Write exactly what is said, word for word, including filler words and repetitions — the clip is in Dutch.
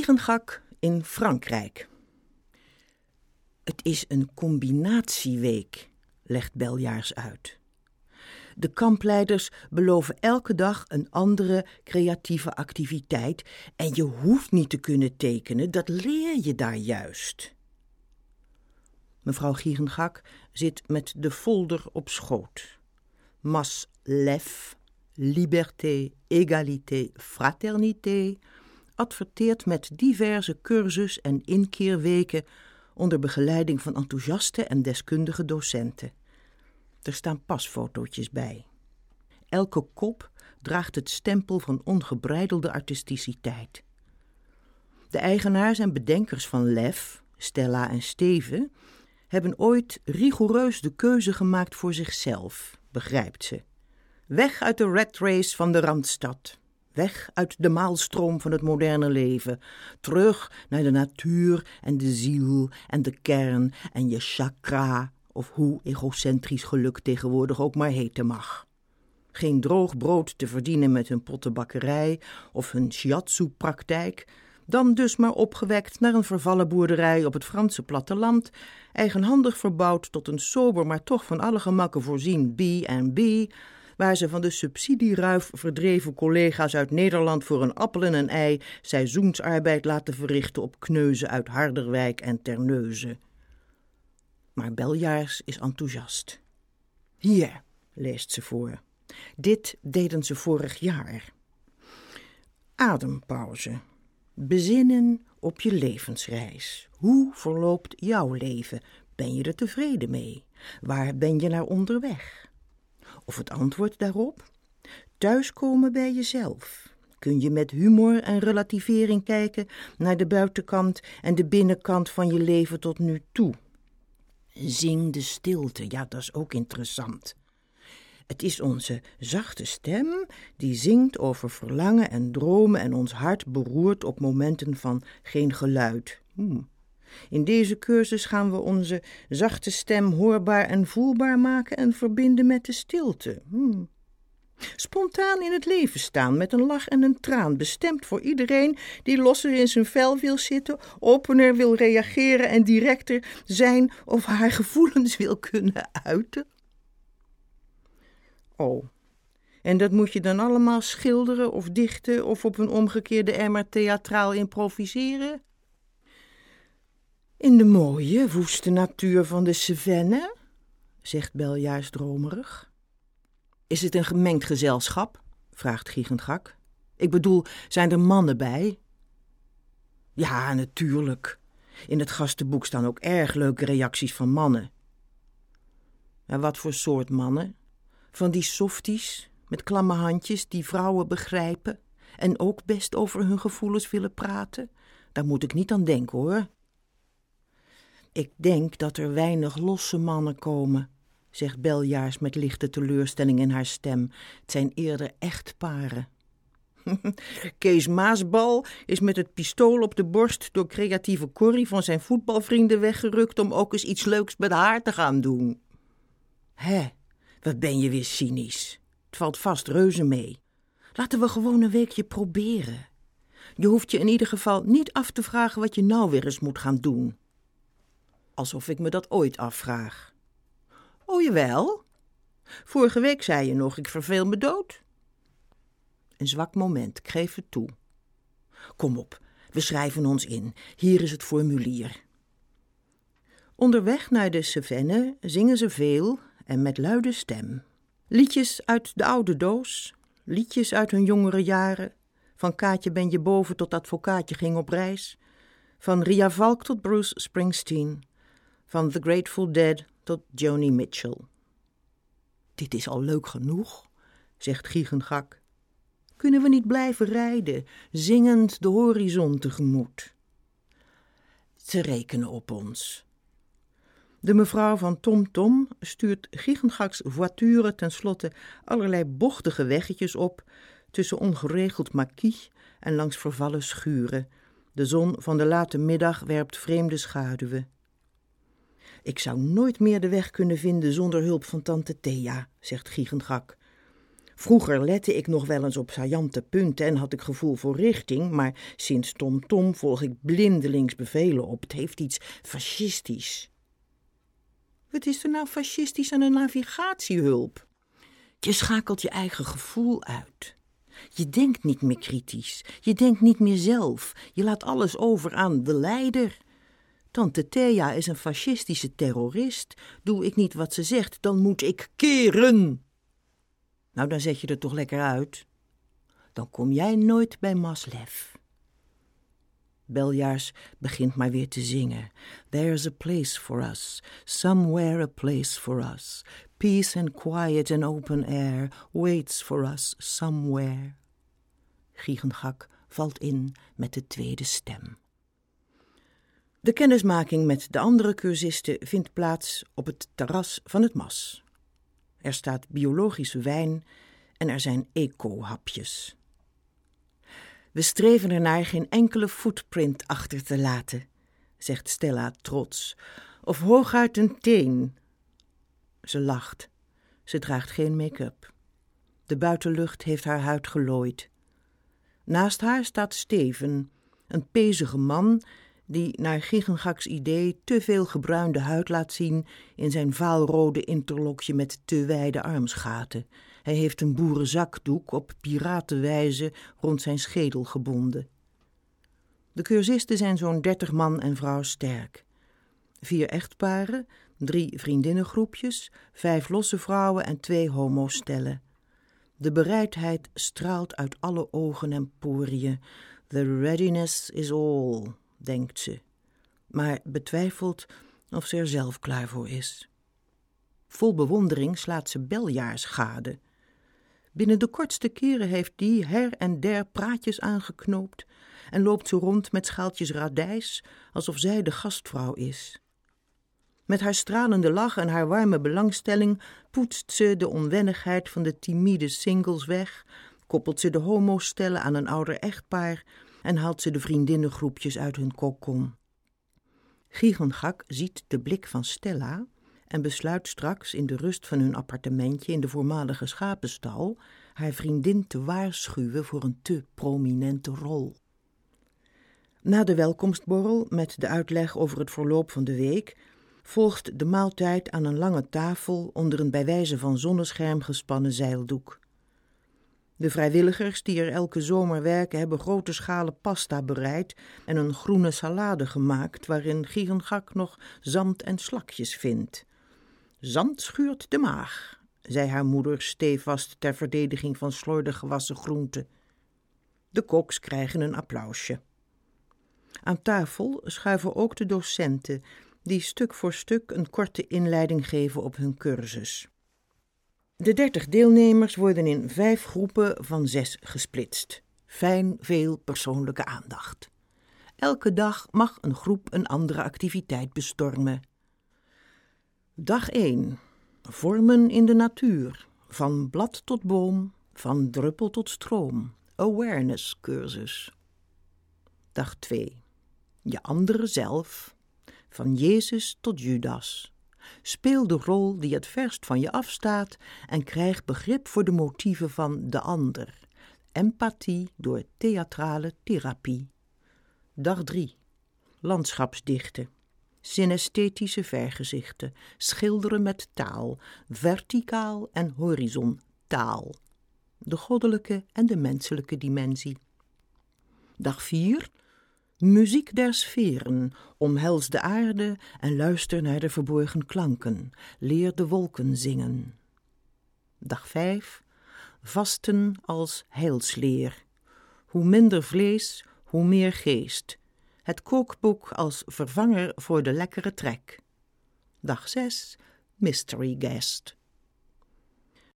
Giegengak in Frankrijk. Het is een combinatieweek, legt Beljaars uit. De kampleiders beloven elke dag een andere creatieve activiteit en je hoeft niet te kunnen tekenen, dat leer je daar juist. Mevrouw Giegengak zit met de folder op schoot. Mas Lef, Liberté, Égalité, Fraternité adverteert met diverse cursus- en inkeerweken onder begeleiding van enthousiaste en deskundige docenten. Er staan pasfotootjes bij. Elke kop draagt het stempel van ongebreidelde artisticiteit. De eigenaars en bedenkers van Lef, Stella en Steven, hebben ooit rigoureus de keuze gemaakt voor zichzelf, begrijpt ze. Weg uit de rat race van de Randstad. Weg uit de maalstroom van het moderne leven. Terug naar de natuur en de ziel en de kern en je chakra, of hoe egocentrisch geluk tegenwoordig ook maar heten mag. Geen droog brood te verdienen met hun pottenbakkerij of hun shiatsu-praktijk, dan dus maar opgewekt naar een vervallen boerderij op het Franse platteland, eigenhandig verbouwd tot een sober maar toch van alle gemakken voorzien B en B, waar ze van de subsidieruif verdreven collega's uit Nederland voor een appel en een ei seizoensarbeid laten verrichten op kneuzen uit Harderwijk en Terneuzen. Maar Beljaars is enthousiast. Hier, leest ze voor. Dit deden ze vorig jaar. Adempauze. Bezinnen op je levensreis. Hoe verloopt jouw leven? Ben je er tevreden mee? Waar ben je naar onderweg? Of het antwoord daarop? Thuiskomen bij jezelf. Kun je met humor en relativering kijken naar de buitenkant en de binnenkant van je leven tot nu toe? Zing de stilte, ja, dat is ook interessant. Het is onze zachte stem die zingt over verlangen en dromen en ons hart beroert op momenten van geen geluid. Hmm. In deze cursus gaan we onze zachte stem hoorbaar en voelbaar maken en verbinden met de stilte. Hmm. Spontaan in het leven staan met een lach en een traan, bestemd voor iedereen die losser in zijn vel wil zitten, opener wil reageren en directer zijn of haar gevoelens wil kunnen uiten. Oh, en dat moet je dan allemaal schilderen of dichten of op een omgekeerde emmer theatraal improviseren? In de mooie, woeste natuur van de Cevennes, zegt Beljaars dromerig. Is het een gemengd gezelschap? Vraagt Giegengak. Ik bedoel, zijn er mannen bij? Ja, natuurlijk. In het gastenboek staan ook erg leuke reacties van mannen. En wat voor soort mannen? Van die softies met klamme handjes die vrouwen begrijpen en ook best over hun gevoelens willen praten? Daar moet ik niet aan denken, hoor. Ik denk dat er weinig losse mannen komen, zegt Beljaars met lichte teleurstelling in haar stem. Het zijn eerder echtparen. Kees Maasbal is met het pistool op de borst door creatieve Corrie van zijn voetbalvrienden weggerukt om ook eens iets leuks met haar te gaan doen. Hé, wat ben je weer cynisch. Het valt vast reuze mee. Laten we gewoon een weekje proberen. Je hoeft je in ieder geval niet af te vragen wat je nou weer eens moet gaan doen. Alsof ik me dat ooit afvraag. Oh, jawel. Vorige week zei je nog, ik verveel me dood. Een zwak moment, ik geef het toe. Kom op, we schrijven ons in. Hier is het formulier. Onderweg naar de Cevennes zingen ze veel en met luide stem. Liedjes uit de oude doos, liedjes uit hun jongere jaren. Van Kaatje ben je boven tot advocaatje ging op reis. Van Ria Valk tot Bruce Springsteen. Van The Grateful Dead tot Joni Mitchell. Dit is al leuk genoeg, zegt Giegengak. Kunnen we niet blijven rijden, zingend de horizon tegemoet? Ze rekenen op ons. De mevrouw van Tom Tom stuurt Giegengaks voituren tenslotte allerlei bochtige weggetjes op tussen ongeregeld maquis en langs vervallen schuren. De zon van de late middag werpt vreemde schaduwen. Ik zou nooit meer de weg kunnen vinden zonder hulp van tante Thea, zegt Giegengak. Vroeger lette ik nog wel eens op saillante punten en had ik gevoel voor richting, maar sinds Tom Tom volg ik blindelings bevelen op. Het heeft iets fascistisch. Wat is er nou fascistisch aan een navigatiehulp? Je schakelt je eigen gevoel uit. Je denkt niet meer kritisch, je denkt niet meer zelf. Je laat alles over aan de leider. Tante Thea is een fascistische terrorist. Doe ik niet wat ze zegt, dan moet ik keren. Nou, dan zet je er toch lekker uit. Dan kom jij nooit bij Maslef. Beljaars begint maar weer te zingen. There's a place for us, somewhere a place for us. Peace and quiet and open air waits for us somewhere. Giegengak valt in met de tweede stem. De kennismaking met de andere cursisten vindt plaats op het terras van het Mas. Er staat biologische wijn en er zijn eco-hapjes. We streven ernaar geen enkele footprint achter te laten, zegt Stella trots, of hooguit een teen. Ze lacht. Ze draagt geen make-up. De buitenlucht heeft haar huid gelooid. Naast haar staat Steven, een pezige man die naar Giegengaks idee te veel gebruinde huid laat zien in zijn vaalrode interlokje met te wijde armsgaten. Hij heeft een boerenzakdoek op piratenwijze rond zijn schedel gebonden. De cursisten zijn zo'n dertig man en vrouw sterk. Vier echtparen, drie vriendinnengroepjes, vijf losse vrouwen en twee homostellen. De bereidheid straalt uit alle ogen en poriën. The readiness is all, denkt ze, maar betwijfelt of ze er zelf klaar voor is. Vol bewondering slaat ze Beljaars gade. Binnen de kortste keren heeft die her en der praatjes aangeknoopt en loopt ze rond met schaaltjes radijs, alsof zij de gastvrouw is. Met haar stralende lach en haar warme belangstelling poetst ze de onwennigheid van de timide singles weg, koppelt ze de homostellen aan een ouder echtpaar en haalt ze de vriendinnengroepjes uit hun kokon. Giegengak ziet de blik van Stella en besluit straks in de rust van hun appartementje in de voormalige schapenstal haar vriendin te waarschuwen voor een te prominente rol. Na de welkomstborrel met de uitleg over het verloop van de week volgt de maaltijd aan een lange tafel onder een bij wijze van zonnescherm gespannen zeildoek. De vrijwilligers die er elke zomer werken hebben grote schalen pasta bereid en een groene salade gemaakt waarin Giegengak nog zand en slakjes vindt. Zand schuurt de maag, zei haar moeder stevast ter verdediging van slordig gewassen groenten. De koks krijgen een applausje. Aan tafel schuiven ook de docenten, die stuk voor stuk een korte inleiding geven op hun cursus. De dertig deelnemers worden in vijf groepen van zes gesplitst. Fijn veel persoonlijke aandacht. Elke dag mag een groep een andere activiteit bestormen. Dag één. Vormen in de natuur. Van blad tot boom, van druppel tot stroom. Awareness cursus. Dag twee. Je andere zelf. Van Jezus tot Judas. Speel de rol die het verst van je afstaat en krijg begrip voor de motieven van de ander. Empathie door theatrale therapie. Dag drie. Landschapsdichten. Synesthetische vergezichten. Schilderen met taal. Verticaal en horizontaal. De goddelijke en de menselijke dimensie. Dag vier. Muziek der sferen, omhels de aarde en luister naar de verborgen klanken. Leer de wolken zingen. Dag vijf. Vasten als heilsleer. Hoe minder vlees, hoe meer geest. Het kookboek als vervanger voor de lekkere trek. Dag zes. Mystery guest.